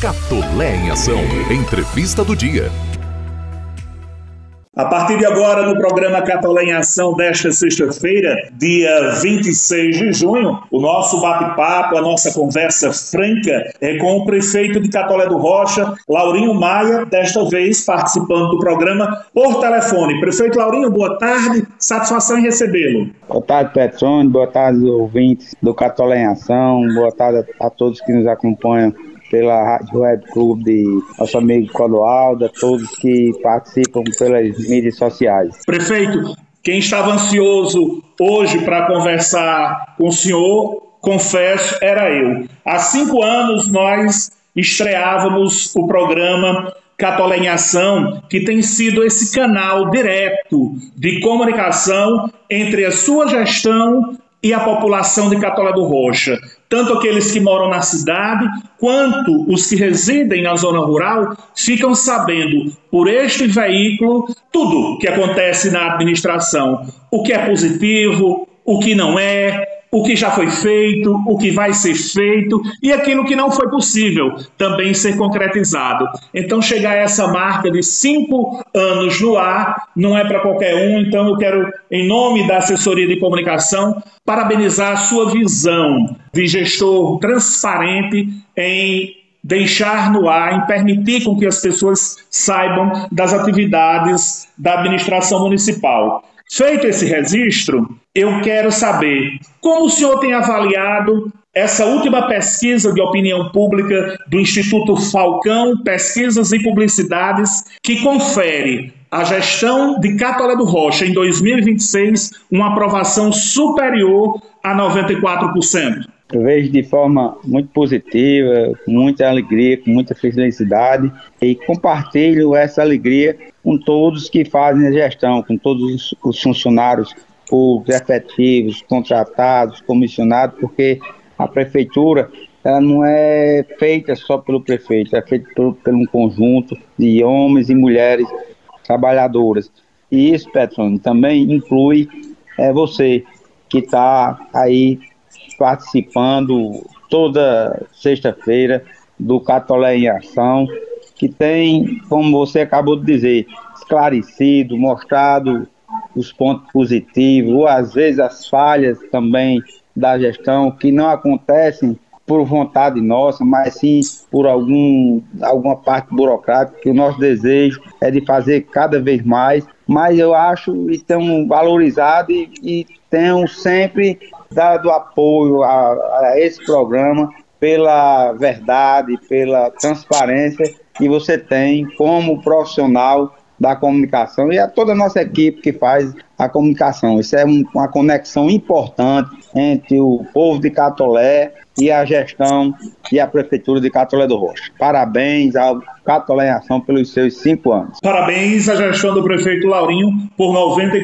Catolé em Ação. Entrevista do dia. A partir de agora, no programa Catolé em Ação desta sexta-feira, dia 26 de junho, o nosso bate-papo, a nossa conversa franca é com o prefeito de Catolé do Rocha, Laurinho Maia, desta vez participando do programa por telefone. Prefeito Laurinho, boa tarde, satisfação em recebê-lo. Boa tarde, Petrone, boa tarde, ouvintes do Catolé em Ação, boa tarde a todos que nos acompanham pela Rádio Web Clube de nosso amigo Clodoaldo, a todos que participam pelas mídias sociais. Prefeito, quem estava ansioso hoje para conversar com o senhor, confesso, era eu. Há 5 anos nós estreávamos o programa Catolé em Ação, que tem sido esse canal direto de comunicação entre a sua gestão e a população de Catolé do Rocha, tanto aqueles que moram na cidade, quanto os que residem na zona rural, ficam sabendo por este veículo tudo que acontece na administração, o que é positivo, o que não é, o que já foi feito, o que vai ser feito e aquilo que não foi possível também ser concretizado. Então, chegar a essa marca de 5 anos no ar não é para qualquer um. Então, eu quero, em nome da assessoria de comunicação, parabenizar a sua visão de gestor transparente em deixar no ar, em permitir com que as pessoas saibam das atividades da administração municipal. Feito esse registro, eu quero saber como o senhor tem avaliado essa última pesquisa de opinião pública do Instituto Falcão, Pesquisas e Publicidades, que confere à gestão de Catolé do Rocha em 2026 uma aprovação superior a 94%. Eu vejo de forma muito positiva, com muita alegria, com muita felicidade e compartilho essa alegria com todos que fazem a gestão, com todos os funcionários públicos, efetivos, contratados, comissionados, porque a prefeitura ela não é feita só pelo prefeito, é feita por um conjunto de homens e mulheres trabalhadoras. E isso, Petrone, também inclui você que está aí participando toda sexta-feira do Catolé em Ação, que tem, como você acabou de dizer, esclarecido, mostrado os pontos positivos, ou às vezes as falhas também da gestão, que não acontecem por vontade nossa, mas sim por alguma parte burocrática, que o nosso desejo é de fazer cada vez mais, mas eu acho e tenho valorizado e tenho sempre dado apoio a esse programa pela verdade, pela transparência que você tem como profissional da comunicação e a toda a nossa equipe que faz a comunicação. Isso é uma conexão importante entre o povo de Catolé e a gestão e a prefeitura de Catolé do Rocha. Parabéns ao Catolé em Ação pelos seus 5 anos. Parabéns à gestão do prefeito Laurinho por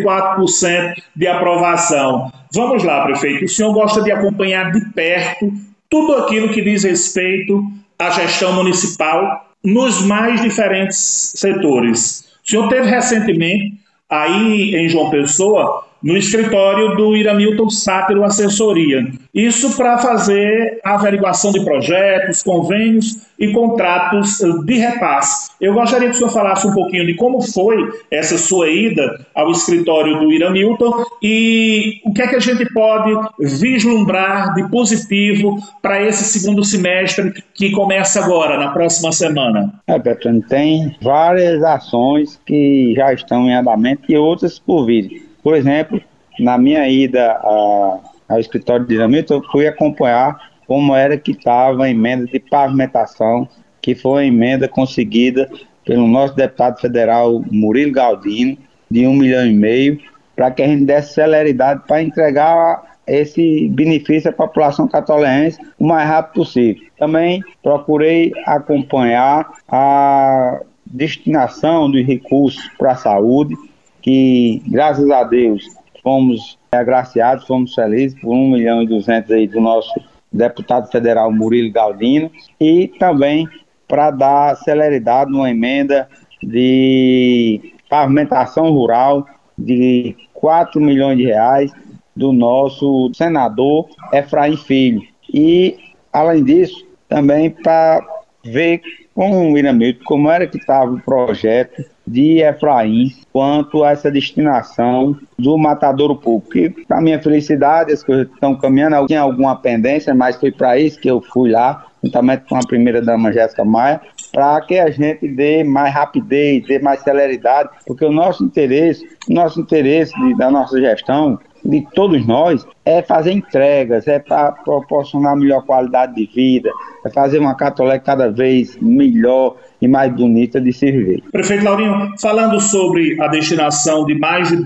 94% de aprovação. Vamos lá, prefeito. O senhor gosta de acompanhar de perto tudo aquilo que diz respeito à gestão municipal nos mais diferentes setores. O senhor teve recentemente aí em João Pessoa, no escritório do Iramilton Sátero Assessoria. Isso para fazer a averiguação de projetos, convênios e contratos de repasse. Eu gostaria que o senhor falasse um pouquinho de como foi essa sua ida ao escritório do Iramilton e o que é que a gente pode vislumbrar de positivo para esse segundo semestre que começa agora, na próxima semana. Petrone, tem várias ações que já estão em andamento e outras por vir. Por exemplo, na minha ida ao escritório de Iramilton, eu fui acompanhar como era que estava a emenda de pavimentação, que foi a emenda conseguida pelo nosso deputado federal Murilo Galdino, de 1,5 milhão, para que a gente desse celeridade para entregar esse benefício à população catolense o mais rápido possível. Também procurei acompanhar a destinação dos recursos para a saúde, que, graças a Deus, fomos agraciados, fomos felizes por 1,2 milhão aí do nosso deputado federal Murilo Galdino, e também para dar celeridade numa emenda de pavimentação rural de 4 milhões de reais do nosso senador Efraim Filho. E, além disso, também para ver com o Iramilton como era que estava o projeto de Efraim quanto a essa destinação do matadouro público. E, para minha felicidade, as coisas estão caminhando. Eu tinha alguma pendência, mas foi para isso que eu fui lá, juntamente com a primeira-dama Jéssica Maia, para que a gente dê mais rapidez, dê mais celeridade, porque o nosso interesse da nossa gestão, de todos nós, é fazer entregas, é para proporcionar melhor qualidade de vida, é fazer uma Catolé cada vez melhor e mais bonita de se viver. Prefeito Laurinho, falando sobre a destinação de mais de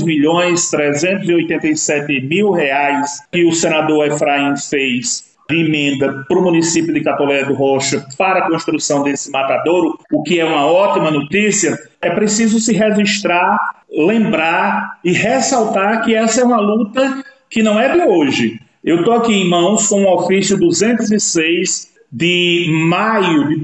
R$2.387.000 que o senador Efraim fez de emenda para o município de Catolé do Rocha para a construção desse matadouro, o que é uma ótima notícia, é preciso se registrar, lembrar e ressaltar que essa é uma luta que não é de hoje. Eu estou aqui em mãos com o ofício 206 de maio de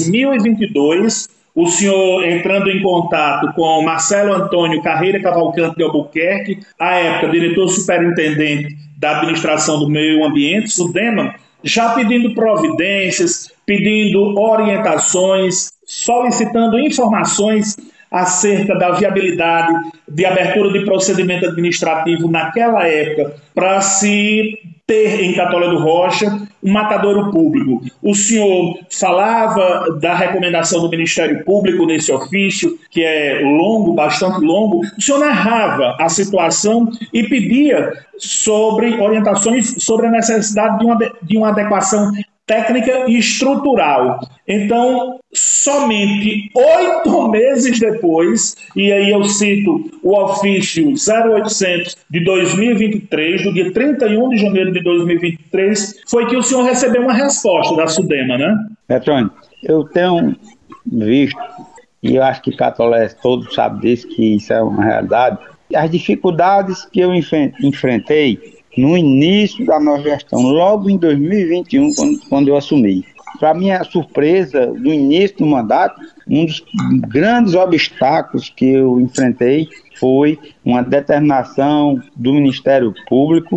2022, o senhor entrando em contato com Marcelo Antônio Carreira Cavalcante de Albuquerque, à época diretor superintendente da Administração do Meio Ambiente, SUDEMA, já pedindo providências, pedindo orientações, solicitando informações acerca da viabilidade de abertura de procedimento administrativo naquela época para se ter em Catolé do Rocha um matadouro público. O senhor falava da recomendação do Ministério Público nesse ofício, que é longo, bastante longo. O senhor narrava a situação e pedia sobre orientações sobre a necessidade de uma adequação técnica e estrutural. Então, somente 8 meses depois, e aí eu cito o ofício 0800 de 2023, do dia 31 de janeiro de 2023, foi que o senhor recebeu uma resposta da SUDEMA, né? Petrônio, eu tenho visto, e eu acho que Catolé todos sabem disso, que isso é uma realidade, as dificuldades que eu enfrentei no início da nossa gestão, logo em 2021, quando eu assumi. Para minha surpresa, no início do mandato, um dos grandes obstáculos que eu enfrentei foi uma determinação do Ministério Público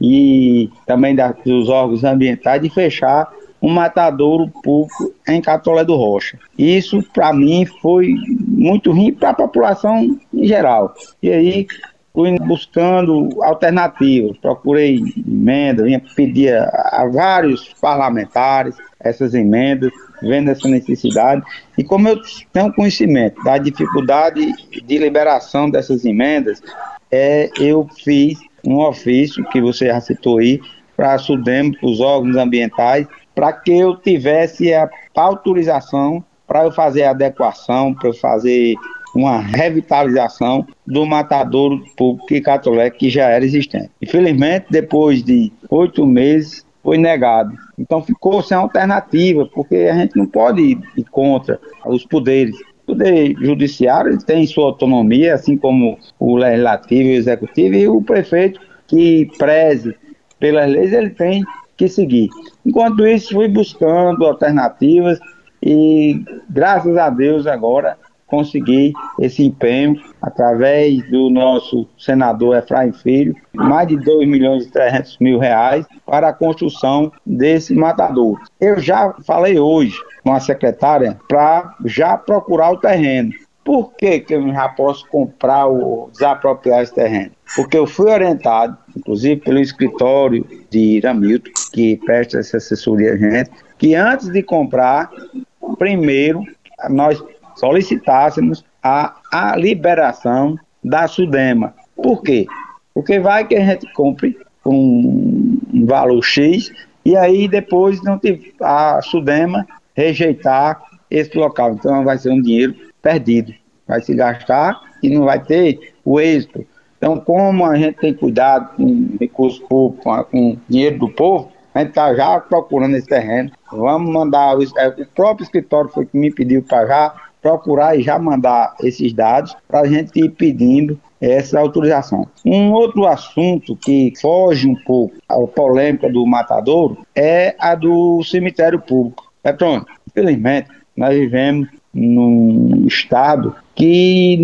e também dos órgãos ambientais de fechar um matadouro público em Catolé do Rocha. Isso, para mim, foi muito ruim para a população em geral. E aí, fui buscando alternativas, procurei emendas, vinha pedir a vários parlamentares essas emendas, vendo essa necessidade. E como eu tenho conhecimento da dificuldade de liberação dessas emendas, eu fiz um ofício, que você já citou aí, para a SUDEMA, para os órgãos ambientais, para que eu tivesse a autorização para eu fazer a adequação, para eu fazer uma revitalização do matadouro público de Catolé, que já era existente. Infelizmente, depois de 8 meses, foi negado. Então ficou sem alternativa, porque a gente não pode ir contra os poderes. O poder judiciário tem sua autonomia, assim como o legislativo e o executivo, e o prefeito que preze pelas leis, ele tem que seguir. Enquanto isso, fui buscando alternativas e, graças a Deus, agora consegui esse empenho através do nosso senador Efraim Filho, mais de R$2.300.000 para a construção desse matadouro. Eu já falei hoje com a secretária para já procurar o terreno. Por que eu já posso comprar ou desapropriar esse terreno? Porque eu fui orientado, inclusive pelo escritório de Iramilton, que presta essa assessoria a gente, que antes de comprar, primeiro nós solicitássemos a liberação da SUDEMA. Por quê? Porque vai que a gente compre um valor X e aí depois a SUDEMA rejeitar esse local. Então vai ser um dinheiro perdido. Vai se gastar e não vai ter o êxito. Então, como a gente tem cuidado com recursos públicos, com dinheiro do povo, a gente está já procurando esse terreno. Vamos mandar, o próprio escritório foi que me pediu para já procurar e já mandar esses dados para a gente ir pedindo essa autorização. Um outro assunto que foge um pouco à polêmica do matadouro é a do cemitério público. Petrônio, infelizmente, nós vivemos num estado que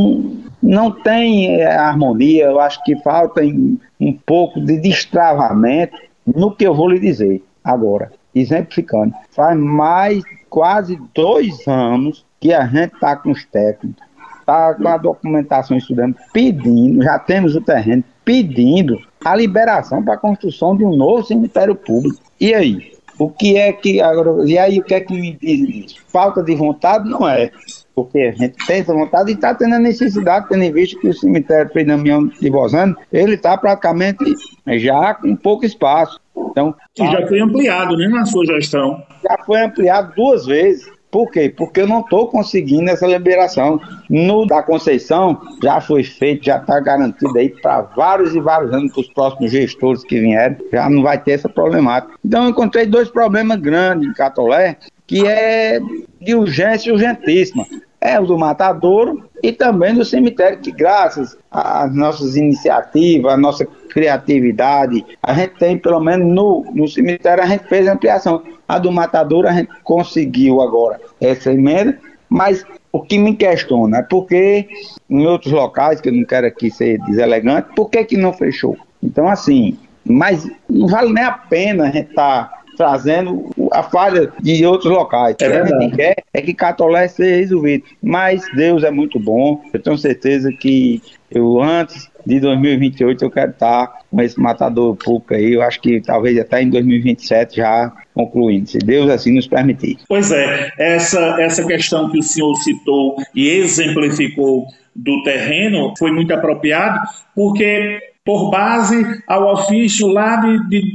não tem harmonia. Eu acho que falta um pouco de destravamento no que eu vou lhe dizer agora. exemplificando, faz mais quase 2 anos que a gente está com os técnicos, está com a documentação estudando, pedindo, já temos o terreno, pedindo a liberação para a construção de um novo cemitério público. E aí? O que é que agora? E aí o que é que me diz isso? Falta de vontade não é, porque a gente tem essa vontade e está tendo a necessidade, tendo em vista que o cemitério Frei Damião de Bozano, ele está praticamente já com pouco espaço. Então, que já foi ampliado, né, na sua gestão. Já foi ampliado 2 vezes. Por quê? Porque eu não estou conseguindo essa liberação. No da Conceição já foi feito, já está garantido aí para vários e vários anos para os próximos gestores que vierem, já não vai ter essa problemática. Então eu encontrei 2 problemas grandes em Catolé, que é de urgência urgentíssima. É o do matadouro e também do cemitério, que graças às nossas iniciativas, à nossa criatividade, a gente tem, pelo menos no cemitério, a gente fez a ampliação. A do matadouro a gente conseguiu agora essa emenda, mas o que me questiona é porque em outros locais, que eu não quero aqui ser deselegante, por que não fechou? Então, assim, mas não vale nem a pena a gente estar trazendo a falha de outros locais. O que a gente quer é que Catolé seja resolvido. Mas Deus é muito bom. Eu tenho certeza que antes de 2028 eu quero estar com esse matador público aí. Eu acho que talvez até em 2027 já concluindo, se Deus assim nos permitir. Pois é, essa questão que o senhor citou e exemplificou do terreno foi muito apropriado, porque por base ao ofício lá de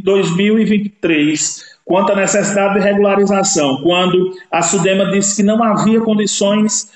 2023, quanto à necessidade de regularização, quando a SUDEMA disse que não havia condições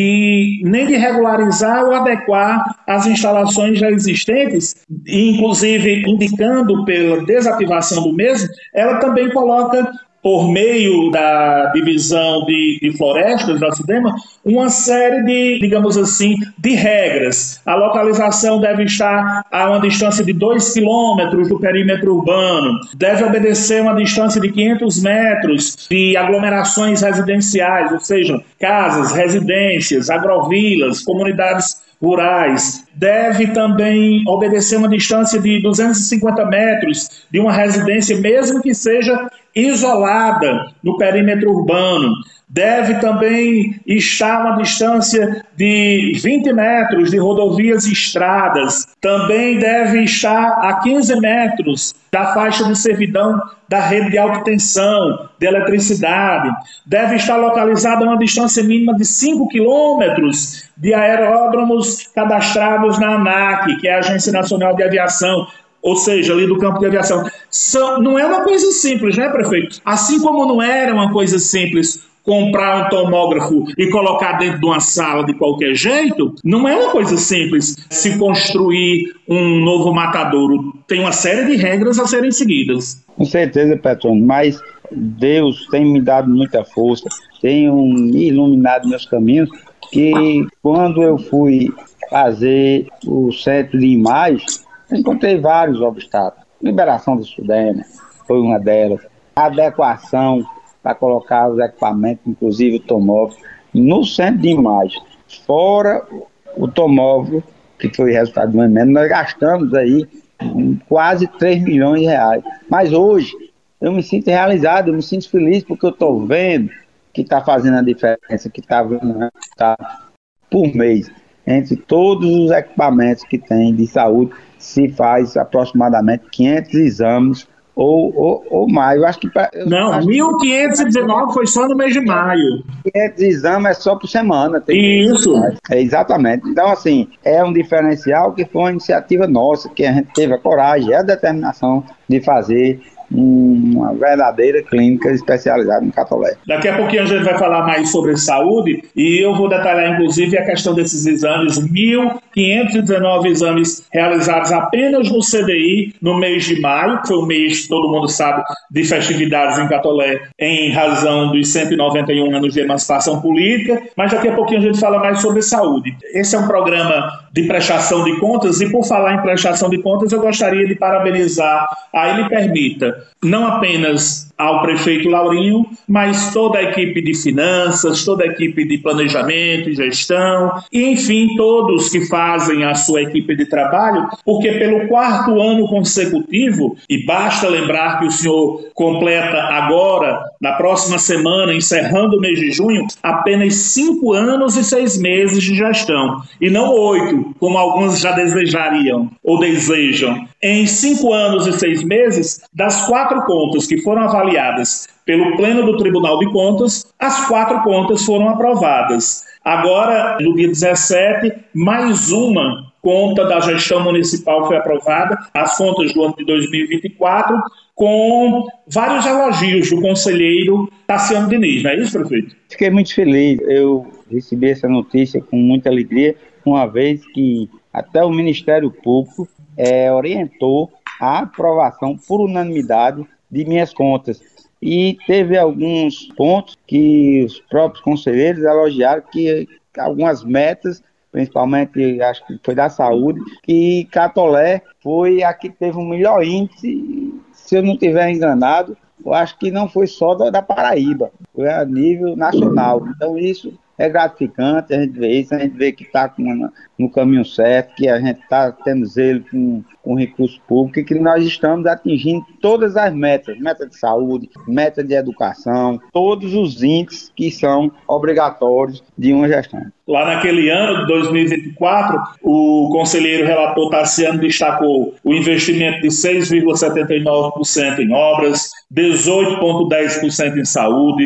nem de regularizar ou adequar as instalações já existentes, inclusive indicando pela desativação do mesmo, ela também coloca, por meio da divisão de florestas da SUDEMA, uma série de, digamos assim, de regras. A localização deve estar a uma distância de 2 quilômetros do perímetro urbano, deve obedecer uma distância de 500 metros de aglomerações residenciais, ou seja, casas, residências, agrovilas, comunidades rurais, deve também obedecer uma distância de 250 metros de uma residência, mesmo que seja isolada no perímetro urbano, deve também estar a uma distância de 20 metros de rodovias e estradas, também deve estar a 15 metros da faixa de servidão da rede de alta tensão, de eletricidade, deve estar localizada a uma distância mínima de 5 quilômetros de aeródromos cadastrados na ANAC, que é a Agência Nacional de Aviação, ou seja, ali do campo de aviação. Não é uma coisa simples, né, prefeito? Assim como não era uma coisa simples comprar um tomógrafo e colocar dentro de uma sala de qualquer jeito, não é uma coisa simples se construir um novo matadouro. Tem uma série de regras a serem seguidas. Com certeza, Petrônio, mas Deus tem me dado muita força, tem me iluminado meus caminhos, que quando eu fui fazer o centro de imagem, encontrei vários obstáculos. Liberação do SUDEMA foi uma delas. Adequação para colocar os equipamentos, inclusive o tomógrafo, no centro de imagem. Fora o tomógrafo, que foi resultado de uma emenda, nós gastamos aí quase 3 milhões de reais. Mas hoje eu me sinto realizado, eu me sinto feliz porque eu estou vendo que está fazendo a diferença, que está por mês. Entre todos os equipamentos que tem de saúde, se faz aproximadamente 500 exames ou mais. Eu acho que... Não, 1.519 foi só no mês de maio. 500 exames é só por semana. Isso. Exatamente. Então, assim, é um diferencial que foi uma iniciativa nossa, que a gente teve a coragem e a determinação de fazer uma verdadeira clínica especializada em Catolé. Daqui a pouquinho a gente vai falar mais sobre saúde e eu vou detalhar inclusive a questão desses exames, 1.519 exames realizados apenas no CDI no mês de maio, que foi o mês, todo mundo sabe, de festividades em Catolé, em razão dos 191 anos de emancipação política, mas daqui a pouquinho a gente fala mais sobre saúde. Esse é um programa de prestação de contas e por falar em prestação de contas eu gostaria de parabenizar, aí me permita, não apenas ao prefeito Laurinho, mas toda a equipe de finanças, toda a equipe de planejamento e gestão, e enfim, todos que fazem a sua equipe de trabalho, porque pelo 4º ano consecutivo, e basta lembrar que o senhor completa agora, na próxima semana, encerrando o mês de junho, apenas 5 anos e 6 meses de gestão, e não 8, como alguns já desejariam ou desejam. Em 5 anos e 6 meses, das 4 contas que foram avaliadas pelo Pleno do Tribunal de Contas, as 4 contas foram aprovadas. Agora, no dia 17, mais uma conta da gestão municipal foi aprovada, as contas do ano de 2024, com vários elogios do conselheiro Tassiano Diniz, não é isso, prefeito? Fiquei muito feliz, eu recebi essa notícia com muita alegria, uma vez que até o Ministério Público orientou a aprovação por unanimidade de minhas contas. E teve alguns pontos que os próprios conselheiros elogiaram, que algumas metas, principalmente acho que foi da saúde, que Catolé foi a que teve o melhor índice, se eu não estiver enganado, eu acho que não foi só da Paraíba, foi a nível nacional. Então isso é gratificante, a gente vê isso, a gente vê que está no caminho certo, que a gente está tendo zelo com recurso público e que nós estamos atingindo todas as metas, meta de saúde, meta de educação, todos os índices que são obrigatórios de uma gestão. Lá naquele ano de 2024, o conselheiro relator Tassiano destacou o investimento de 6,79% em obras, 18,10% em saúde,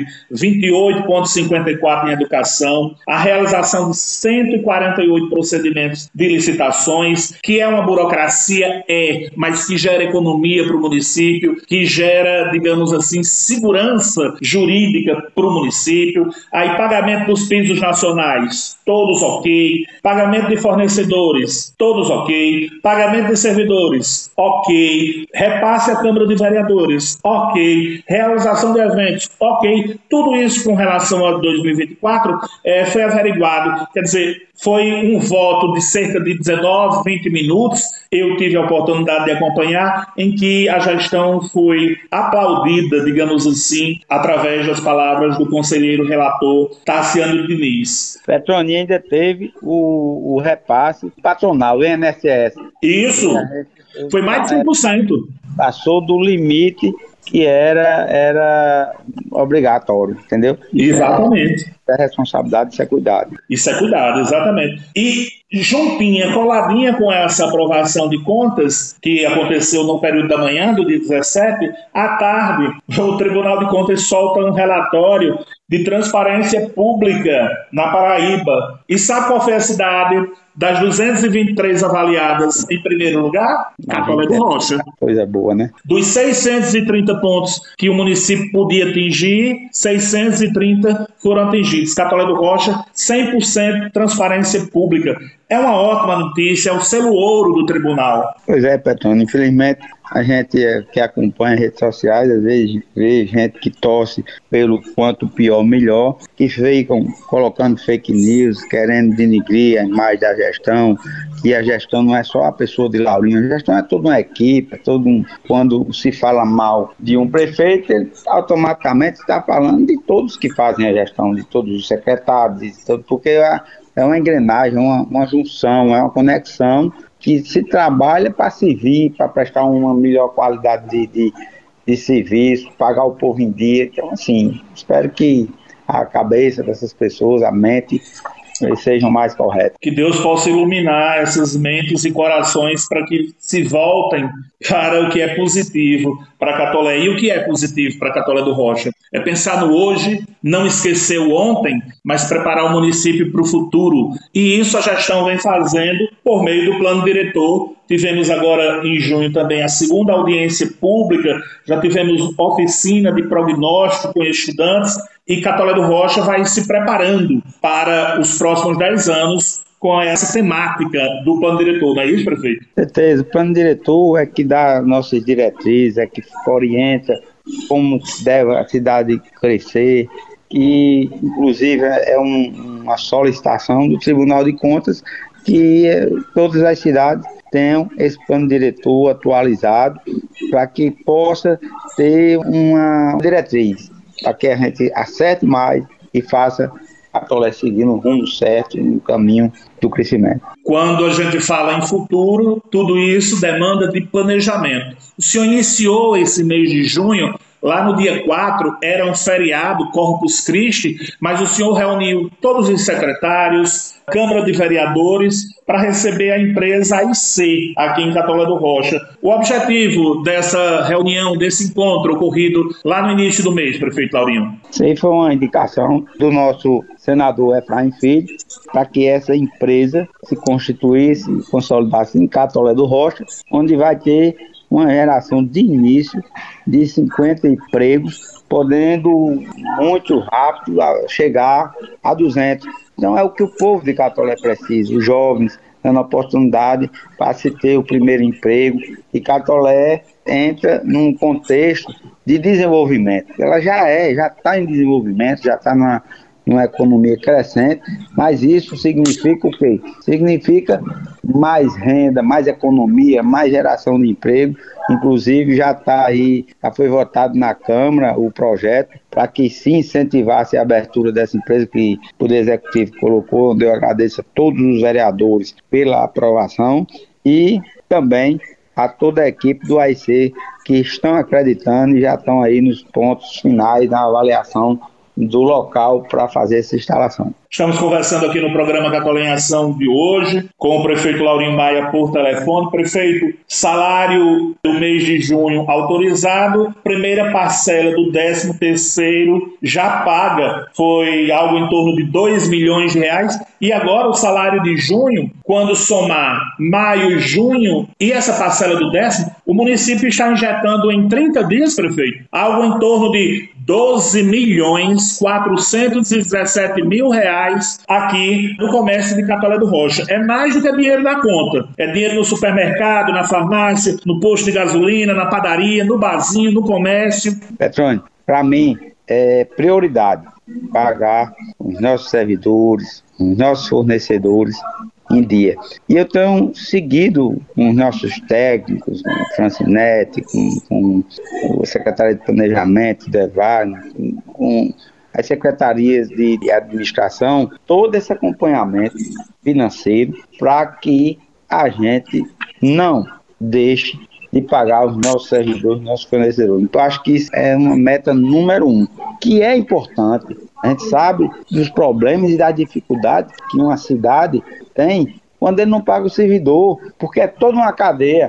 28,54% em educação, a realização de 148 procedimentos de licitações, que é uma burocracia, mas que gera economia para o município, que gera, digamos assim, segurança jurídica para o município, aí pagamento dos pisos nacionais, todos ok, pagamento de fornecedores, todos ok, pagamento de servidores, ok, repasse à Câmara de Vereadores, ok, realização de eventos, ok, tudo isso com relação a 2024 foi averiguado, quer dizer, foi um voto de cerca de 19, 20 minutos, eu tive a oportunidade de acompanhar, em que a gestão foi aplaudida, digamos assim, através das palavras do conselheiro relator Tassiano Diniz. Petroni ainda teve o repasse patronal, o INSS. Isso, foi mais de 100%. Passou do limite que era obrigatório, entendeu? Exatamente. Isso é responsabilidade, isso é cuidado. Isso é cuidado, exatamente. E juntinha, coladinha com essa aprovação de contas, que aconteceu no período da manhã, do dia 17, à tarde, o Tribunal de Contas solta um relatório de transparência pública na Paraíba. E sabe qual foi a cidade das 223 avaliadas em primeiro lugar? Catolé do Rocha. Coisa boa, né? Dos 630 pontos que o município podia atingir, 630 foram atingidos. Catolé do Rocha, 100% transparência pública. É uma ótima notícia, é o selo ouro do tribunal. Pois é, Petrônio, infelizmente a gente que acompanha redes sociais, às vezes vê gente que torce pelo quanto pior, melhor, que ficam colocando fake news, querendo denigrir a imagem da gestão, que a gestão não é só a pessoa de Laurinho, a gestão é toda uma equipe, quando se fala mal de um prefeito, ele automaticamente está falando de todos que fazem a gestão, de todos os secretários, porque é uma engrenagem, uma junção, é uma conexão que se trabalha para servir, para prestar uma melhor qualidade de serviço, pagar o povo em dia. Então, assim, espero que a cabeça dessas pessoas, a mente, sejam mais corretas. Que Deus possa iluminar essas mentes e corações para que se voltem para o que é positivo para Catolé. E o que é positivo para Catolé do Rocha? É pensar no hoje, não esquecer o ontem, mas preparar o município para o futuro. E isso a gestão vem fazendo por meio do plano diretor. Tivemos agora em junho também a segunda audiência pública, já tivemos oficina de prognóstico com estudantes, e Catolé do Rocha vai se preparando para os próximos 10 anos com essa temática do plano diretor, não é isso, prefeito? Certeza, o plano diretor é que dá nossas diretrizes, é que orienta como deve a cidade crescer, que inclusive é uma solicitação do Tribunal de Contas que todas as cidades tenham esse plano diretor atualizado para que possa ter uma diretriz, para que a gente acerte mais e faça a Catolé seguir no rumo certo, no caminho do crescimento. Quando a gente fala em futuro, tudo isso demanda de planejamento. O senhor iniciou esse mês de junho, lá no dia 4, era um feriado, Corpus Christi, mas o senhor reuniu todos os secretários, Câmara de Vereadores, para receber a empresa AIC, aqui em Catolé do Rocha. O objetivo dessa reunião, desse encontro ocorrido lá no início do mês, prefeito Laurinho? Isso aí foi uma indicação do nosso senador Efraim Filho, para que essa empresa se constituísse, consolidasse em Catolé do Rocha, onde vai ter uma geração de início de 50 empregos, podendo muito rápido chegar a 200. Então é o que o povo de Catolé precisa, os jovens dando oportunidade para se ter o primeiro emprego, e Catolé entra num contexto de desenvolvimento. Ela já está em desenvolvimento, já está numa economia crescente, mas isso significa o quê? Significa mais renda, mais economia, mais geração de emprego. Inclusive já foi votado na Câmara o projeto para que se incentivasse a abertura dessa empresa que o Poder Executivo colocou, onde eu agradeço a todos os vereadores pela aprovação e também a toda a equipe do AIC que estão acreditando e já estão aí nos pontos finais da avaliação do local para fazer essa instalação. Estamos conversando aqui no programa Catolé em Ação de hoje com o prefeito Laurinho Maia por telefone. Prefeito, salário do mês de junho autorizado, primeira parcela do 13º já paga, foi algo em torno de R$2 milhões, e agora o salário de junho, quando somar maio, junho e essa parcela do 10º, o município está injetando em 30 dias, prefeito, algo em torno de R$12.417.000 aqui no comércio de Catolé do Rocha. É mais do que dinheiro na conta. É dinheiro no supermercado, na farmácia, no posto de gasolina, na padaria, no barzinho, no comércio. Petrônio, para mim é prioridade pagar os nossos servidores, os nossos fornecedores em dia. E eu tenho seguido com os nossos técnicos, com o Francinete, com o secretário de Planejamento, DEVAR, com as secretarias de administração, todo esse acompanhamento financeiro para que a gente não deixe de pagar os nossos servidores, os nossos fornecedores. Então, acho que isso é uma meta número 1, que é importante. A gente sabe dos problemas e das dificuldades que uma cidade tem quando ele não paga o servidor, porque é toda uma cadeia.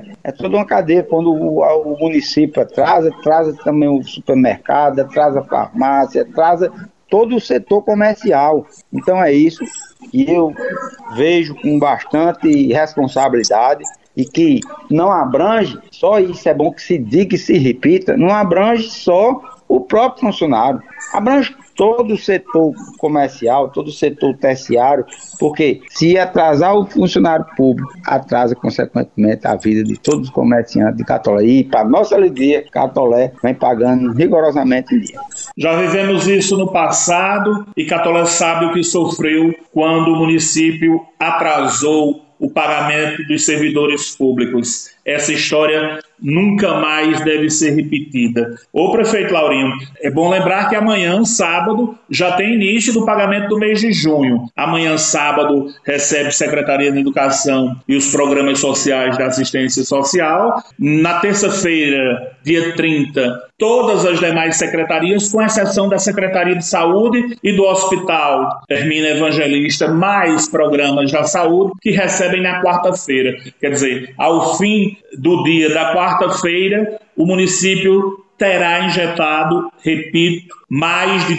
Quando o município atrasa também o supermercado, atrasa a farmácia, atrasa todo o setor comercial. Então é isso que eu vejo com bastante responsabilidade e que não abrange, só isso é bom que se diga e se repita, não abrange só o próprio funcionário, abrange todo o setor comercial, todo o setor terciário, porque se atrasar o funcionário público, atrasa consequentemente a vida de todos os comerciantes de Catolé. E para nossa alegria, Catolé vem pagando rigorosamente em dia. Já vivemos isso no passado e Catolé sabe o que sofreu quando o município atrasou o pagamento dos servidores públicos. Essa história nunca mais deve ser repetida. Ô prefeito Laurinho, é bom lembrar que amanhã, sábado, já tem início do pagamento do mês de junho. Amanhã, sábado, recebe Secretaria de Educação e os programas sociais da assistência social. Na terça-feira, dia 30, todas as demais secretarias, com exceção da Secretaria de Saúde e do Hospital Hermina Evangelista, mais programas da saúde que recebem na quarta-feira. Quer dizer, ao fim do dia da quarta-feira, o município terá injetado, repito, mais de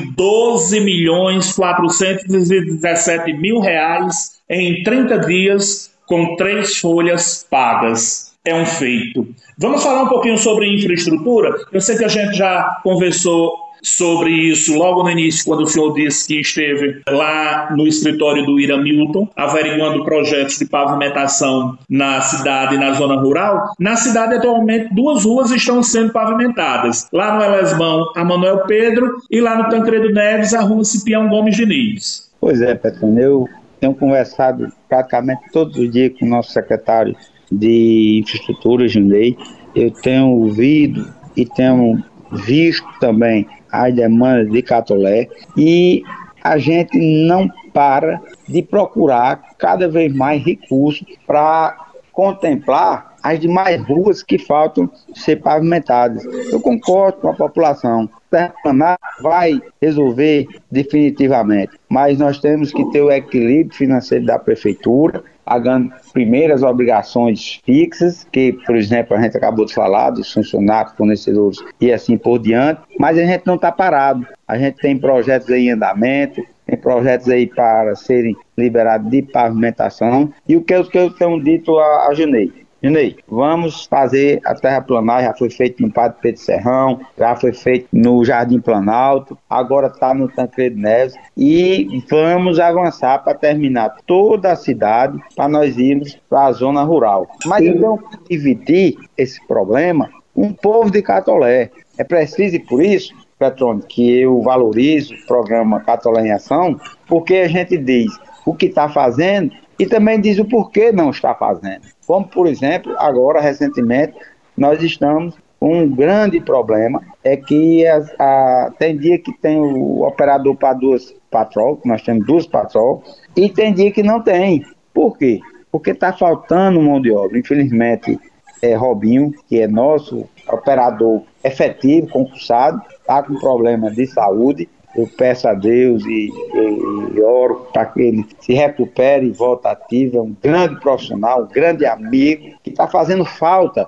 R$12.417.000 em 30 dias, com 3 folhas pagas. É um feito. Vamos falar um pouquinho sobre infraestrutura? Eu sei que a gente já conversou sobre isso logo no início, quando o senhor disse que esteve lá no escritório do Ira Milton, averiguando projetos de pavimentação na cidade e na zona rural. Na cidade, atualmente, 2 ruas estão sendo pavimentadas. Lá no Elesbão, a Manuel Pedro, e lá no Tancredo Neves, a rua Cipião Gomes Diniz. Pois é, Petrônio, eu tenho conversado praticamente todos os dias com o nosso secretário de infraestrutura, Junei. Eu tenho ouvido e tenho visto também as demandas de Catolé e a gente não para de procurar cada vez mais recursos para contemplar as demais ruas que faltam ser pavimentadas. Eu concordo com a população. Terra vai resolver definitivamente, mas nós temos que ter o equilíbrio financeiro da prefeitura, pagando primeiras obrigações fixas, que, por exemplo, a gente acabou de falar, dos funcionários, fornecedores e assim por diante, mas a gente não está parado. A gente tem projetos aí em andamento, tem projetos aí para serem liberados de pavimentação, e o que eu tenho dito a Junei, vamos fazer a terraplanagem, já foi feito no Padre Pedro Serrão, já foi feito no Jardim Planalto, agora está no Tancredo Neves, e vamos avançar para terminar toda a cidade, para nós irmos para a zona rural. Mas eu tenho que dividir esse problema com o povo de Catolé. É preciso, e por isso, Petrônio, que eu valorizo o programa Catolé em Ação, porque a gente diz o que está fazendo e também diz o porquê não está fazendo. Como, por exemplo, agora, recentemente, nós estamos com um grande problema, é que tem dia que tem o operador para duas patrol, nós temos duas patrol, e tem dia que não tem. Por quê? Porque está faltando mão de obra. Infelizmente, Robinho, que é nosso operador efetivo, concursado, está com problema de saúde. Eu peço a Deus e oro para que ele se recupere e volte ativo. É um grande profissional, um grande amigo, que está fazendo falta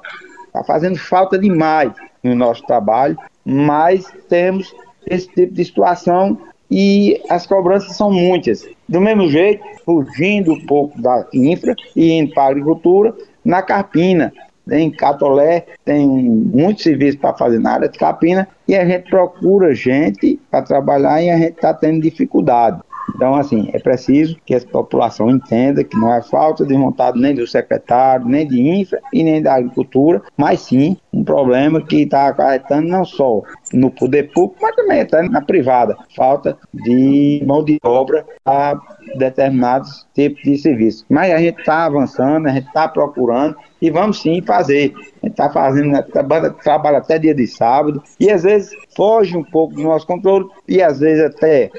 demais no nosso trabalho, mas temos esse tipo de situação e as cobranças são muitas. Do mesmo jeito, fugindo um pouco da infra e indo para a agricultura, na Carpina. Em Catolé tem muito serviço para fazer na área de Carpina e a gente procura gente para trabalhar e a gente está tendo dificuldade. Então, assim, é preciso que a população entenda que não é falta de vontade nem do secretário, nem de infra e nem da agricultura, mas sim um problema que está acarretando não só no poder público, mas também até na privada. Falta de mão de obra a determinados tipos de serviço. Mas a gente está avançando, a gente está procurando e vamos sim fazer. A gente está fazendo, trabalha até dia de sábado e às vezes foge um pouco do nosso controle e às vezes até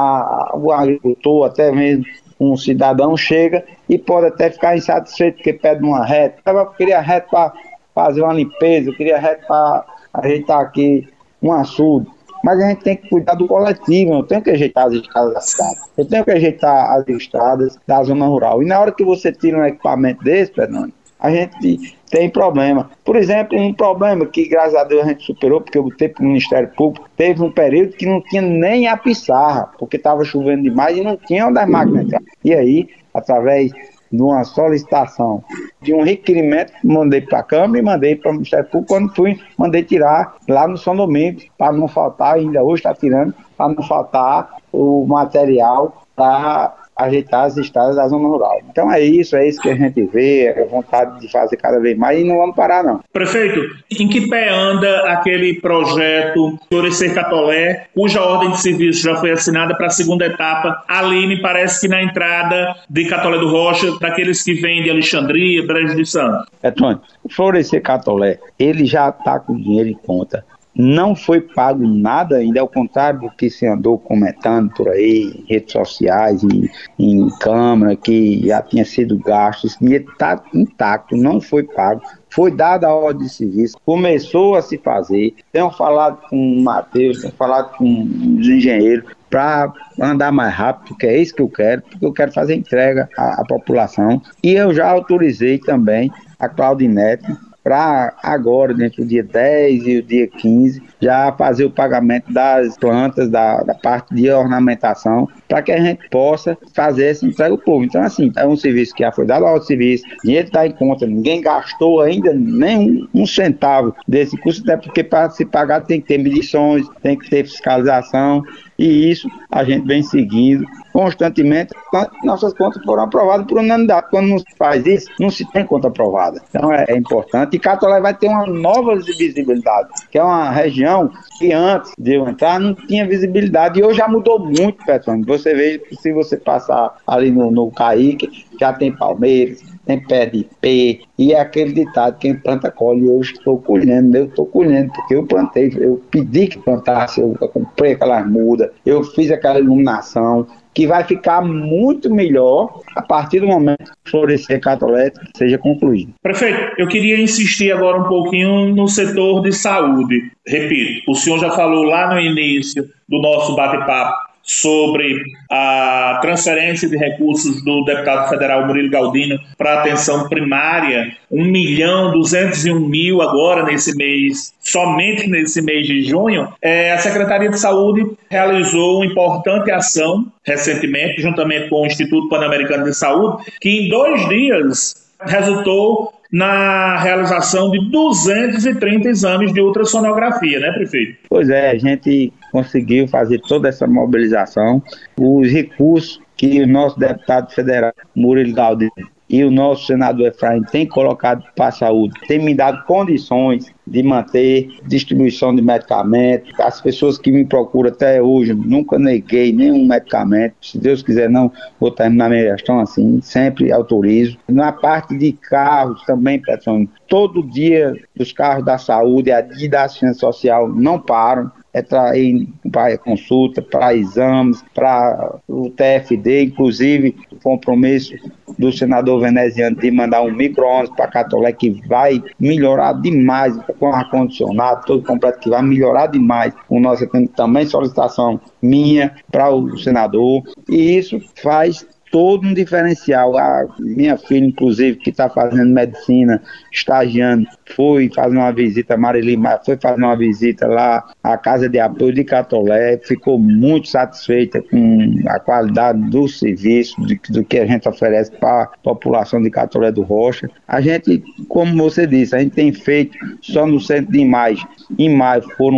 o agricultor, até mesmo um cidadão chega e pode até ficar insatisfeito porque pede uma reta. Eu queria reta para fazer uma limpeza, eu queria reta para ajeitar aqui um açude. Mas a gente tem que cuidar do coletivo, eu tenho que ajeitar as estradas da cidade, eu tenho que ajeitar as estradas da zona rural. E na hora que você tira um equipamento desse, Fernando, a gente tem problema. Por exemplo, um problema que, graças a Deus, a gente superou, porque eu botei para o Ministério Público, teve um período que não tinha nem a pissarra, porque estava chovendo demais e não tinha onde as máquinas entraram. E aí, através de uma solicitação, de um requerimento, mandei para a Câmara e mandei para o Ministério Público. Quando fui, mandei tirar lá no São Domingos, para não faltar, ainda hoje está tirando, para não faltar o material para ajeitar as estradas da zona rural. Então é isso que a gente vê, a vontade de fazer cada vez mais e não vamos parar não. Prefeito, em que pé anda aquele projeto Florescer Catolé, cuja ordem de serviço já foi assinada para a segunda etapa? Ali me parece que na entrada de Catolé do Rocha, daqueles que vêm de Alexandria, Brejo de Santos. Tony, o Florescer Catolé, ele já está com dinheiro em conta. Não foi pago nada ainda, ao contrário do que se andou comentando por aí, em redes sociais, em Câmara, que já tinha sido gasto. Esse dinheiro está intacto, não foi pago. Foi dada a ordem de serviço, começou a se fazer. Tenho falado com o Matheus, tenho falado com os engenheiros para andar mais rápido, porque é isso que eu quero, porque eu quero fazer entrega à população. E eu já autorizei também a Claudinete para agora, dentro do dia 10 e o dia 15, já fazer o pagamento das plantas, da parte de ornamentação, para que a gente possa fazer essa entrega ao povo. Então, assim, é um serviço que já foi dado ao serviço, dinheiro está em conta, ninguém gastou ainda nem um centavo desse custo, até porque para se pagar tem que ter medições, tem que ter fiscalização, e isso a gente vem seguindo constantemente. Nossas contas foram aprovadas por unanimidade. Quando não se faz isso, não se tem conta aprovada. Então é importante. E Catolé vai ter uma nova visibilidade, que é uma região que antes de eu entrar não tinha visibilidade. E hoje já mudou muito, Petrônio. Você vê, se você passar ali no Caíque, já tem Palmeiras, tem pé de ipê, e é aquele ditado, quem planta colhe. Eu estou colhendo, porque eu plantei, eu pedi que plantasse, eu comprei aquelas mudas, eu fiz aquela iluminação, que vai ficar muito melhor a partir do momento que o florescer Catolé seja concluído. Prefeito, eu queria insistir agora um pouquinho no setor de saúde. Repito, o senhor já falou lá no início do nosso bate-papo sobre a transferência de recursos do deputado federal Murilo Galdino para a atenção primária, 1.201.000 agora nesse mês, somente nesse mês de junho. A Secretaria de Saúde realizou uma importante ação recentemente, juntamente com o Instituto Pan-Americano de Saúde, que em 2 dias resultou na realização de 230 exames de ultrassonografia, né, prefeito? Pois é, a gente conseguiu fazer toda essa mobilização. Os recursos que o nosso deputado federal, Murilo Galdino, e o nosso senador Efraim têm colocado para a saúde, tem me dado condições de manter distribuição de medicamentos. As pessoas que me procuram até hoje, nunca neguei nenhum medicamento. Se Deus quiser, não vou terminar minha gestão assim, sempre autorizo. Na parte de carros também, Petrônio, todo dia os carros da saúde e da assistência social não param. Para consulta, para exames, para o TFD, inclusive o compromisso do senador veneziano de mandar um micro-ônibus para Catolé, que vai melhorar demais, com ar-condicionado, todo completo, que vai melhorar demais. O nosso tem também solicitação minha para o senador, e isso faz todo um diferencial. A minha filha, inclusive, que está fazendo medicina, estagiando, foi fazer uma visita, Marili foi fazer uma visita lá à Casa de Apoio de Catolé, ficou muito satisfeita com a qualidade do serviço, do que a gente oferece para a população de Catolé do Rocha. A gente, como você disse, a gente tem feito só no centro de imagem. Em maio foram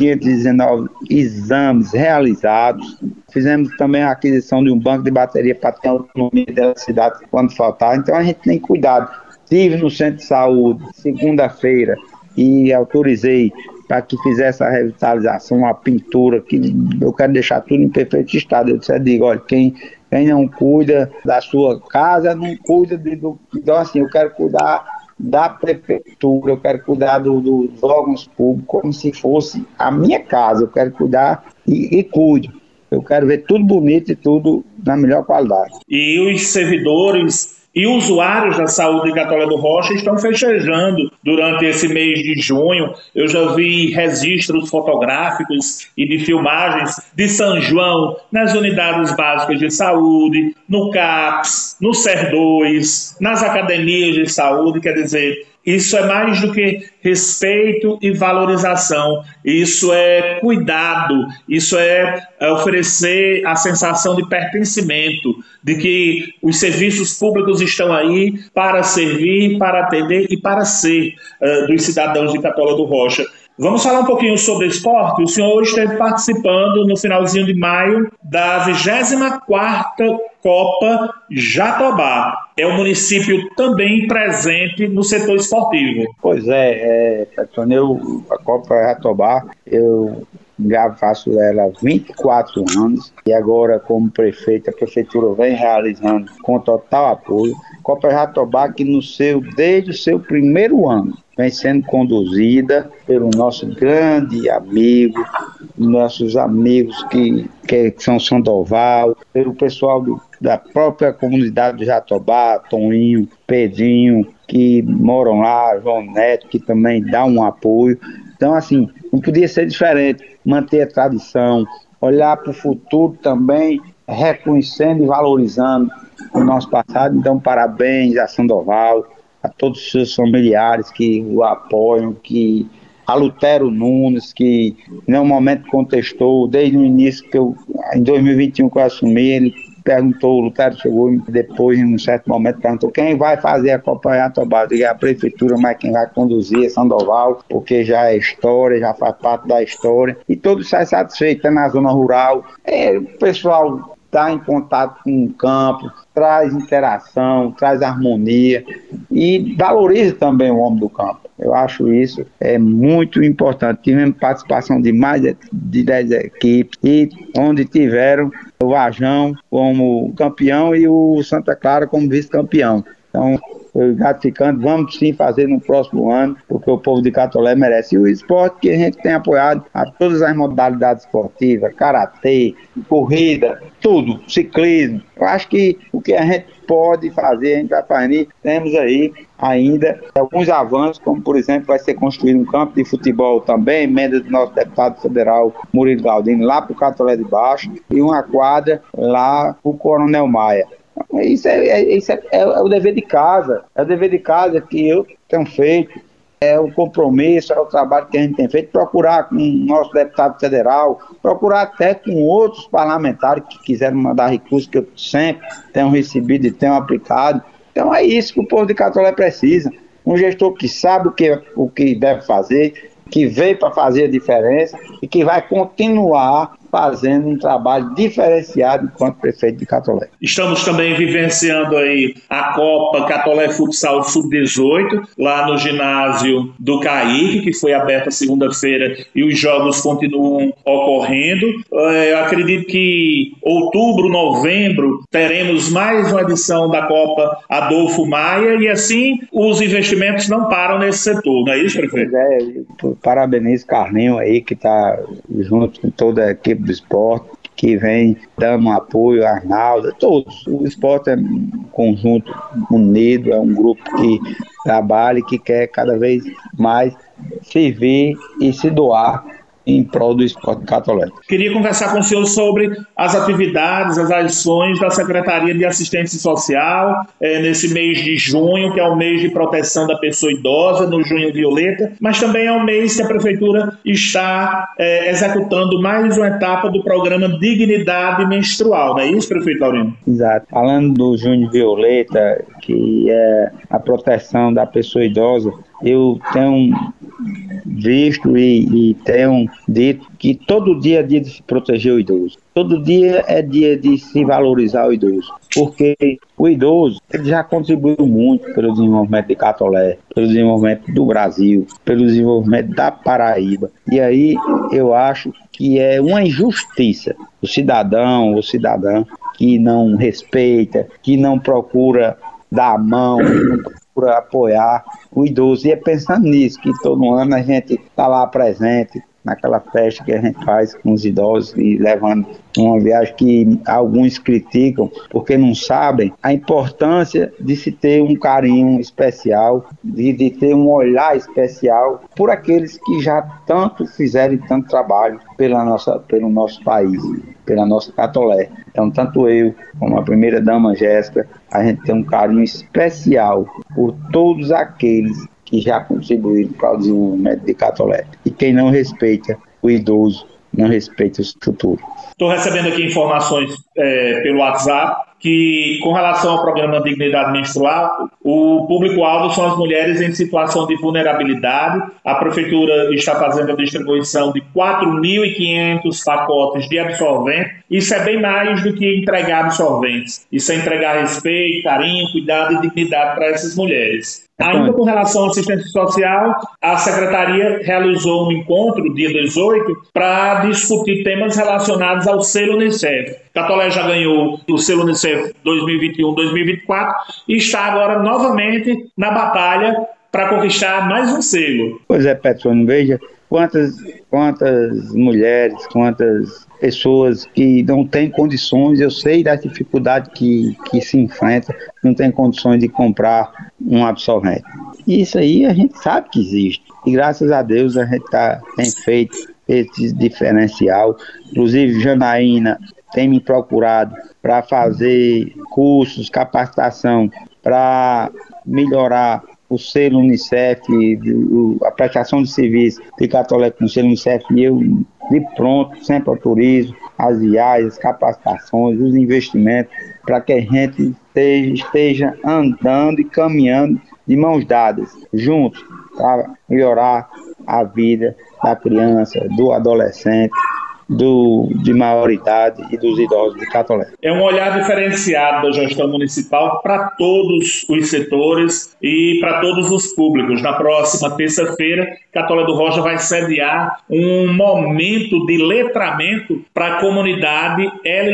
1.519 exames realizados. Fizemos também a aquisição de um banco de bateria para ter a autonomia da cidade quando faltar. Então a gente tem cuidado. Estive no centro de saúde segunda-feira e autorizei para que fizesse a revitalização, a pintura, que eu quero deixar tudo em perfeito estado. Eu digo, olha, quem não cuida da sua casa, não cuida Então assim, eu quero cuidar da prefeitura, eu quero cuidar dos órgãos públicos como se fosse a minha casa. Eu quero cuidar e cuido. Eu quero ver tudo bonito e tudo na melhor qualidade. E os servidores e usuários da saúde de Catolé do Rocha estão festejando durante esse mês de junho. Eu já vi registros fotográficos e de filmagens de São João nas unidades básicas de saúde, no CAPS, no SER2, nas academias de saúde. Quer dizer, isso é mais do que respeito e valorização. Isso é cuidado, isso é oferecer a sensação de pertencimento, de que os serviços públicos estão aí para servir, para atender e para ser dos cidadãos de Catolé do Rocha. Vamos falar um pouquinho sobre esporte. O senhor esteve participando no finalzinho de maio da 24ª Copa Jatobá. É um município também presente no setor esportivo. Pois Petrônio, a Copa Jatobá, eu já faço ela há 24 anos e agora, como prefeito, a prefeitura vem realizando com total apoio. Copa Jatobá, que desde o seu primeiro ano, vem sendo conduzida pelo nosso grande amigo, nossos amigos que são Sandoval, pelo pessoal da própria comunidade do Jatobá, Toninho, Pedrinho, que moram lá, João Neto, que também dá um apoio. Então, assim, não podia ser diferente, manter a tradição, olhar para o futuro também, reconhecendo e valorizando o nosso passado. Então, parabéns a Sandoval, a todos os seus familiares que o apoiam, a Lutero Nunes, que em nenhum momento contestou, desde o início, em 2021 que eu assumi, ele perguntou, o Lutero chegou depois, em um certo momento, perguntou quem vai fazer a Copa Jatobá. Eu digo, a prefeitura, mas quem vai conduzir é Sandoval, porque já é história, já faz parte da história, e todos saem satisfeitos, é na zona rural. O pessoal está em contato com o campo, traz interação, traz harmonia e valoriza também o homem do campo. Eu acho isso muito importante. Tivemos participação de mais de 10 equipes e onde tiveram o Vajão como campeão e o Santa Clara como vice-campeão. Então, foi gratificante. Vamos sim fazer no próximo ano, porque o povo de Catolé merece. E o esporte que a gente tem apoiado a todas as modalidades esportivas, karatê, corrida, tudo, ciclismo. Eu acho que o que a gente pode fazer, a gente vai fazer. Temos aí ainda alguns avanços, como por exemplo vai ser construído um campo de futebol também, emenda do nosso deputado federal Murilo Galdino lá para o Catolé de Baixo, e uma quadra lá para o Coronel Maia. Isso é o dever de casa, é o dever de casa que eu tenho feito, é o compromisso, é o trabalho que a gente tem feito, procurar com o nosso deputado federal, procurar até com outros parlamentares que quiserem mandar recursos que eu sempre tenho recebido e tenho aplicado. Então é isso que o povo de Catolé precisa, um gestor que sabe o que deve fazer, que veio para fazer a diferença e que vai continuar fazendo um trabalho diferenciado enquanto prefeito de Catolé. Estamos também vivenciando aí a Copa Catolé Futsal Sub-18, lá no ginásio do Caíque, que foi aberta segunda-feira e os jogos continuam ocorrendo. Eu acredito que outubro, novembro, teremos mais uma edição da Copa Adolfo Maia e assim os investimentos não param nesse setor, não é isso, prefeito? Parabenizo Carlinho aí, que está junto com toda a equipe do esporte, que vem dando um apoio, a Arnaldo, todos. O esporte é um conjunto unido, é um grupo que trabalha e que quer cada vez mais servir e se doar em prol do esporte católico. Queria conversar com o senhor sobre as atividades, as ações da Secretaria de Assistência Social nesse mês de junho, que é o mês de proteção da pessoa idosa, no Junho Violeta, mas também é o mês que a Prefeitura está executando mais uma etapa do programa Dignidade Menstrual, não é isso, prefeito Laurino? Exato. Falando do Junho Violeta, que é a proteção da pessoa idosa, eu tenho visto e tenho dito que todo dia é dia de se proteger o idoso. Todo dia é dia de se valorizar o idoso, porque o idoso ele já contribuiu muito pelo desenvolvimento de Catolé, pelo desenvolvimento do Brasil, pelo desenvolvimento da Paraíba. E aí eu acho que é uma injustiça o cidadão ou cidadã que não respeita, que não procura dar a mão, que não procura apoiar o idoso. E é pensando nisso que todo ano a gente está lá presente naquela festa que a gente faz com os idosos e levando uma viagem que alguns criticam porque não sabem a importância de se ter um carinho especial, de ter um olhar especial por aqueles que já tanto fizeram e tanto trabalho pelo nosso país, pela nossa Catolé. Então, tanto eu como a primeira-dama Jéssica, a gente tem um carinho especial por todos aqueles que já contribuíram para o desenvolvimento de Catolé. E quem não respeita o idoso, não respeita o futuro. Estou recebendo aqui informações pelo WhatsApp que, com relação ao programa Dignidade Menstrual, o público-alvo são as mulheres em situação de vulnerabilidade. A Prefeitura está fazendo a distribuição de 4.500 pacotes de absorvente. Isso é bem mais do que entregar absorventes. Isso é entregar respeito, carinho, cuidado e dignidade para essas mulheres. Ainda com relação à assistência social, a Secretaria realizou um encontro, dia 18, para discutir temas relacionados ao selo Unicef. Catolé já ganhou o selo Unicef 2021-2024 e está agora novamente na batalha para conquistar mais um selo. Pois é, Petrônio, veja quantas mulheres, quantas pessoas que não têm condições, eu sei da dificuldade que se enfrenta, não tem condições de comprar um absorvente. Isso aí a gente sabe que existe. E graças a Deus a gente tem feito esse diferencial. Inclusive, Janaína tem me procurado para fazer cursos, capacitação, para melhorar o selo Unicef, a prestação de serviço de Catolé com o selo Unicef, e eu, de pronto, sempre autorizo as viagens, as capacitações, os investimentos, para que a gente esteja andando e caminhando de mãos dadas, juntos, para melhorar a vida da criança, do adolescente, de maioridade e dos idosos de Catolé. É um olhar diferenciado da gestão municipal para todos os setores e para todos os públicos. Na próxima terça-feira, Catolé do Rocha vai sediar um momento de letramento para a comunidade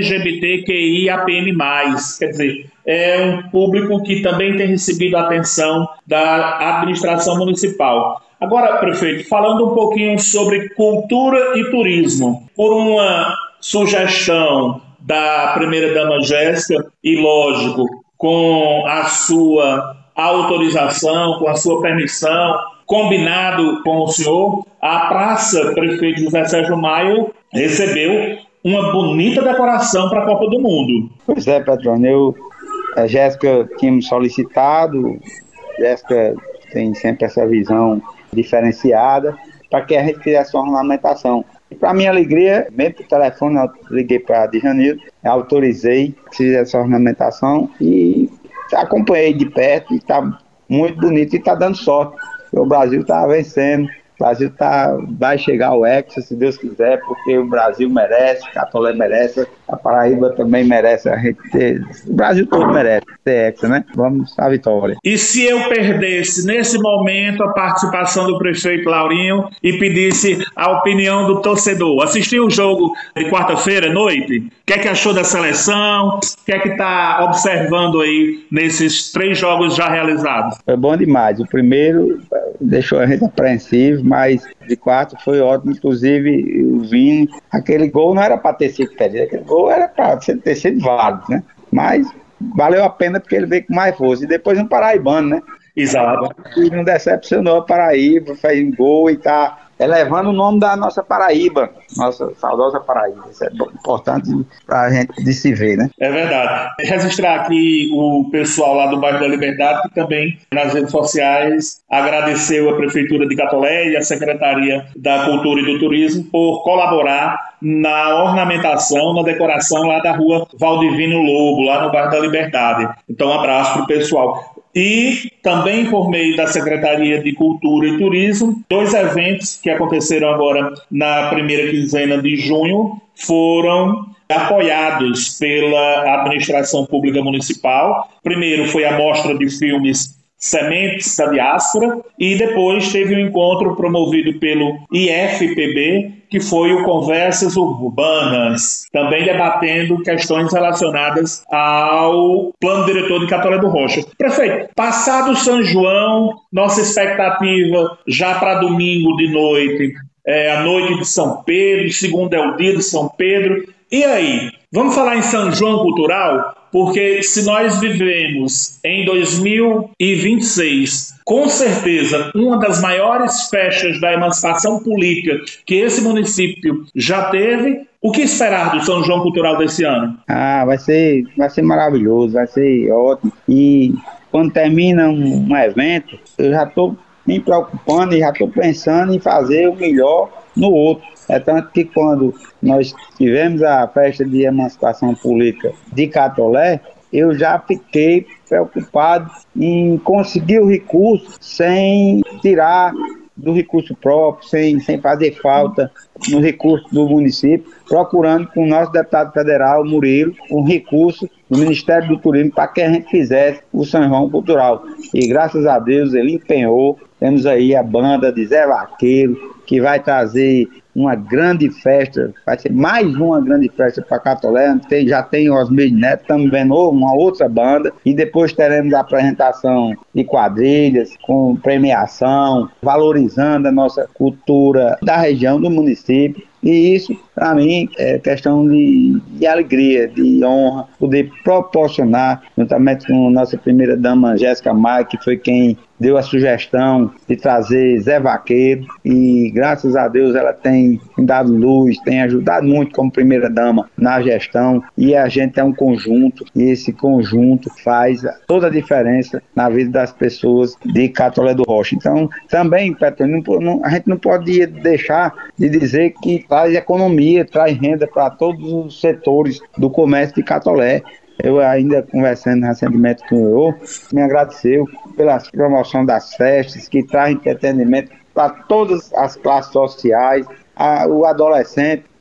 LGBTQIAPN+. Quer dizer, é um público que também tem recebido a atenção da administração municipal. Agora, prefeito, falando um pouquinho sobre cultura e turismo, por uma sugestão da primeira-dama Jéssica e, lógico, com a sua autorização, com a sua permissão, combinado com o senhor, a Praça Prefeito José Sérgio Maia recebeu uma bonita decoração para a Copa do Mundo. Pois é, patrão, a Jéssica tínhamos solicitado, Jéssica tem sempre essa visão diferenciada para que a gente fizesse uma ornamentação. E para minha alegria, mesmo por telefone, eu liguei para a Djanildo, autorizei que fizesse essa ornamentação e acompanhei de perto e está muito bonito e está dando sorte. O Brasil está vencendo. O Brasil vai chegar ao Hexa, se Deus quiser, porque o Brasil merece, Catolé merece, a Paraíba também merece, o Brasil todo merece ter Hexa, né? Vamos à vitória. E se eu perdesse nesse momento a participação do prefeito Laurinho e pedisse a opinião do torcedor? Assistiu o jogo de quarta-feira à noite? O que é que achou da seleção? O que é que está observando aí nesses 3 jogos já realizados? Foi bom demais. O primeiro deixou a gente apreensivo, mas de quarto foi ótimo. Inclusive, o Vini, aquele gol não era para ter sido perdido, aquele gol era para ter sido válido, né? Mas valeu a pena porque ele veio com mais força. E depois um paraibano, né? Exato. E não decepcionou a Paraíba, fez um gol e tá elevando o nome da nossa Paraíba, nossa saudosa Paraíba. Isso é importante para a gente de se ver, né? É verdade. Registrar aqui o pessoal lá do bairro da Liberdade, que também nas redes sociais agradeceu a Prefeitura de Catolé e a Secretaria da Cultura e do Turismo por colaborar na ornamentação, na decoração lá da rua Valdivino Lobo, lá no bairro da Liberdade. Então, um abraço para o pessoal. E também por meio da Secretaria de Cultura e Turismo, 2 eventos que aconteceram agora na primeira quinzena de junho foram apoiados pela administração pública municipal. Primeiro foi a mostra de filmes Sementes da Diáspora e depois teve um encontro promovido pelo IFPB, que foi o Conversas Urbanas, também debatendo questões relacionadas ao plano diretor de Catolé do Rocha. Prefeito, passado São João, nossa expectativa já para domingo de noite, a noite de São Pedro, segunda é o dia de São Pedro. E aí, vamos falar em São João Cultural? Porque se nós vivemos em 2026, com certeza, uma das maiores festas da emancipação política que esse município já teve, o que esperar do São João Cultural desse ano? Vai ser maravilhoso, vai ser ótimo. E quando termina um evento, eu já estou me preocupando e já estou pensando em fazer o melhor no outro. É tanto que quando nós tivemos a festa de emancipação política de Catolé, eu já fiquei preocupado em conseguir o recurso sem tirar do recurso próprio, sem fazer falta no recurso do município, procurando com o nosso deputado federal, Murilo, um recurso do Ministério do Turismo para que a gente fizesse o São João Cultural. E graças a Deus ele empenhou. Temos aí a banda de Zé Vaqueiro, que vai trazer uma grande festa, vai ser mais uma grande festa para Catolé. Já tem Osmir Neto, estamos vendo uma outra banda, e depois teremos a apresentação de quadrilhas, com premiação, valorizando a nossa cultura da região, do município. E isso, para mim, é questão de alegria, de honra, poder proporcionar, juntamente com a nossa primeira-dama, Jéssica Maia, que foi quem deu a sugestão de trazer Zé Vaqueiro, e graças a Deus ela tem dado luz, tem ajudado muito como primeira-dama na gestão, e a gente é um conjunto, e esse conjunto faz toda a diferença na vida das pessoas de Catolé do Rocha. Então, também, Petro, a gente não pode deixar de dizer que traz economia, traz renda para todos os setores do comércio de Catolé. Eu ainda conversando recentemente com o senhor, me agradeceu pela promoção das festas, que traz entretenimento para todas as classes sociais, o adolescente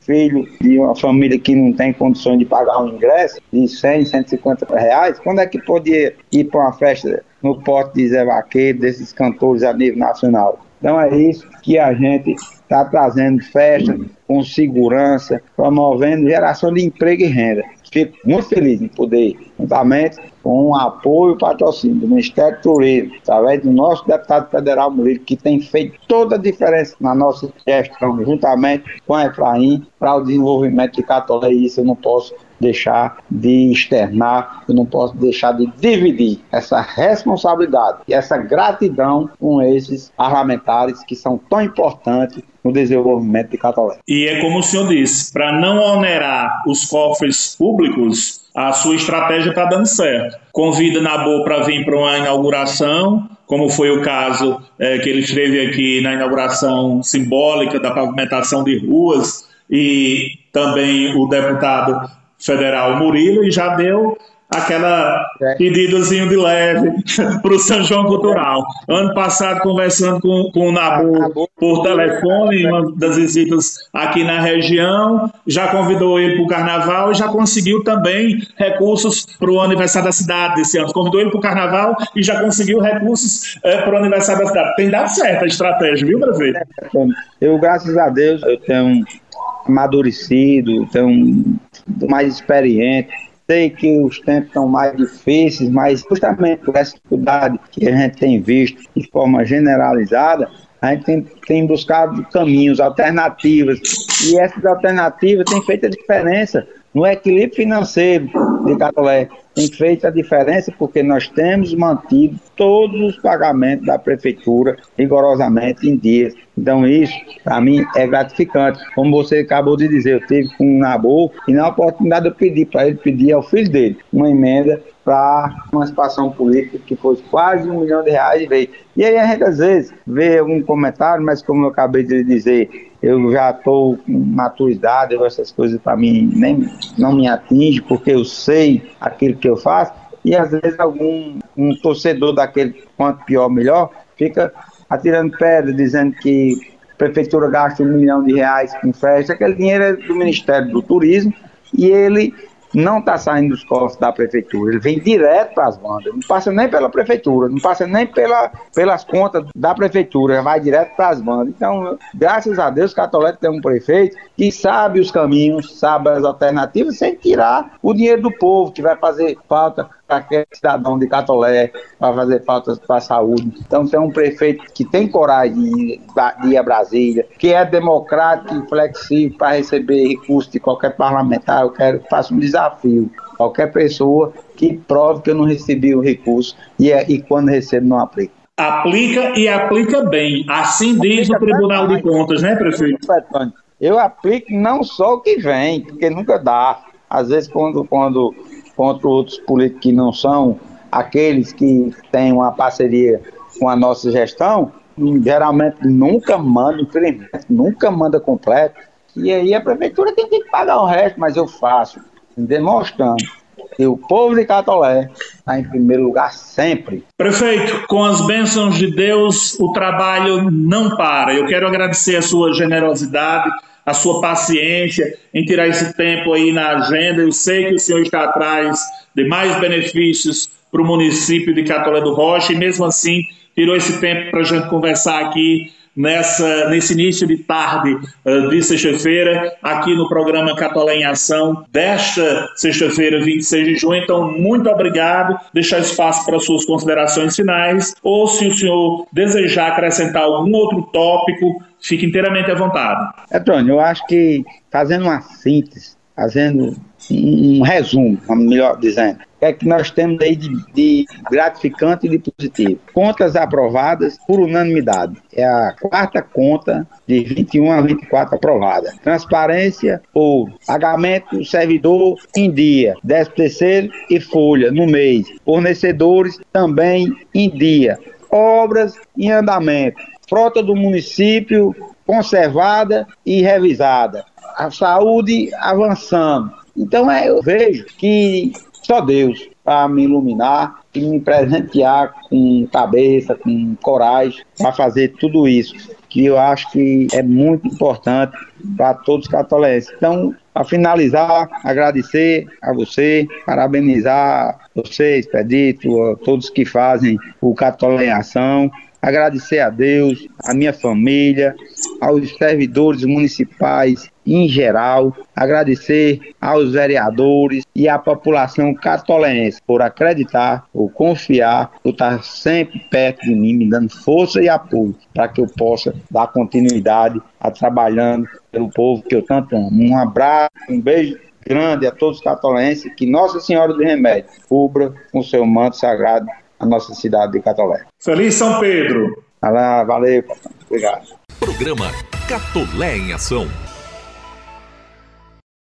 filho de uma família que não tem condições de pagar um ingresso de 100, 150 reais, quando é que podia ir para uma festa no pote de Zé Vaqueiro, desses cantores a nível nacional? Então é isso que a gente está trazendo, festa com segurança, promovendo geração de emprego e renda. Fico muito feliz em poder, juntamente com o apoio e patrocínio do Ministério do Turismo, através do nosso deputado federal Murilo, que tem feito toda a diferença na nossa gestão, juntamente com a Efraim, para o desenvolvimento de Catolé. E isso eu não posso deixar de externar, eu não posso deixar de dividir essa responsabilidade e essa gratidão com esses parlamentares que são tão importantes no desenvolvimento de Catolé. E é como o senhor disse, para não onerar os cofres públicos, a sua estratégia está dando certo. Convida Nabor para vir para uma inauguração, como foi o caso que ele esteve aqui na inauguração simbólica da pavimentação de ruas, e também o deputado federal Murilo, e já deu aquela pedidozinho de leve para o São João Cultural. Ano passado, conversando com o Nabor por telefone, em uma das visitas aqui na região, já convidou ele para o Carnaval e já conseguiu também recursos para o aniversário da cidade desse ano. Convidou ele para o Carnaval e já conseguiu recursos para o aniversário da cidade. Tem dado certo a estratégia, viu, prefeito? Eu, graças a Deus, eu tenho amadurecido, tenho mais experiente. Sei que os tempos estão mais difíceis, mas justamente por essa dificuldade que a gente tem visto de forma generalizada, a gente tem buscado caminhos, alternativas, e essas alternativas têm feito a diferença no equilíbrio financeiro de Catolé. Tem feito a diferença porque nós temos mantido todos os pagamentos da prefeitura rigorosamente em dias. Então isso, para mim, é gratificante. Como você acabou de dizer, eu estive com o Nabor e na oportunidade eu pedi para ele, pedir ao filho dele uma emenda para uma situação política que fosse quase R$1 milhão e veio. E aí a gente às vezes vê algum comentário, mas como eu acabei de dizer, eu já estou com maturidade, essas coisas para mim nem não me atingem, porque eu sei aquilo que eu faço, e às vezes um torcedor daquele quanto pior, melhor, fica atirando pedra, dizendo que a prefeitura gasta R$1 milhão com festa. Aquele dinheiro é do Ministério do Turismo e ele não está saindo dos cofres da prefeitura, ele vem direto para as bandas, não passa nem pela prefeitura, não passa nem pelas contas da prefeitura, vai direto para as bandas. Então, graças a Deus, Catolé tem um prefeito que sabe os caminhos, sabe as alternativas, sem tirar o dinheiro do povo, que vai fazer falta para aquele cidadão de Catolé, vai fazer falta para a saúde. Então, tem um prefeito que tem coragem de ir a Brasília, que é democrático e flexível para receber recursos de qualquer parlamentar. Faço um desafio. Qualquer pessoa que prove que eu não recebi o recurso e quando recebo não aplica. Aplica e aplica bem. Assim diz o Tribunal de Contas, né, prefeito? Eu aplico não só o que vem, porque nunca dá. Às vezes, quando contra outros políticos que não são aqueles que têm uma parceria com a nossa gestão, geralmente nunca manda, infelizmente, nunca manda completo. E aí a prefeitura tem que pagar o resto, mas eu faço, demonstrando que o povo de Catolé está em primeiro lugar sempre. Prefeito, com as bênçãos de Deus, o trabalho não para. Eu quero agradecer a sua generosidade, a sua paciência em tirar esse tempo aí na agenda. Eu sei que o senhor está atrás de mais benefícios para o município de Catolé do Rocha e mesmo assim tirou esse tempo para a gente conversar aqui nesse início de tarde de sexta-feira, aqui no programa Catolé em Ação, desta sexta-feira, 26 de junho. Então, muito obrigado. Deixar espaço para suas considerações finais, ou se o senhor desejar acrescentar algum outro tópico, fique inteiramente à vontade. Antônio, eu acho que fazendo uma síntese, fazendo um resumo, melhor dizendo, o que é que nós temos aí de gratificante e de positivo? Contas aprovadas por unanimidade. É a quarta conta de 21 a 24 aprovada. Transparência, ouro. Pagamento do servidor em dia. 13º e folha no mês. Fornecedores também em dia. Obras em andamento. Frota do município conservada e revisada. A saúde avançando. Então eu vejo que só Deus para me iluminar e me presentear com cabeça, com coragem para fazer tudo isso que eu acho que é muito importante para todos os catolenses. Então, para finalizar, agradecer a você, parabenizar você, Expedito, a todos que fazem o Catolé em Ação, agradecer a Deus, a minha família, aos servidores municipais em geral, agradecer aos vereadores e à população catolense por acreditar, por confiar, por estar sempre perto de mim, me dando força e apoio para que eu possa dar continuidade a trabalhando pelo povo que eu tanto amo. Um abraço, um beijo grande a todos os catolenses, que Nossa Senhora do Remédio cubra com seu manto sagrado a nossa cidade de Catolé. Feliz São Pedro! Valeu, papai. Obrigado. Programa Catolé em Ação.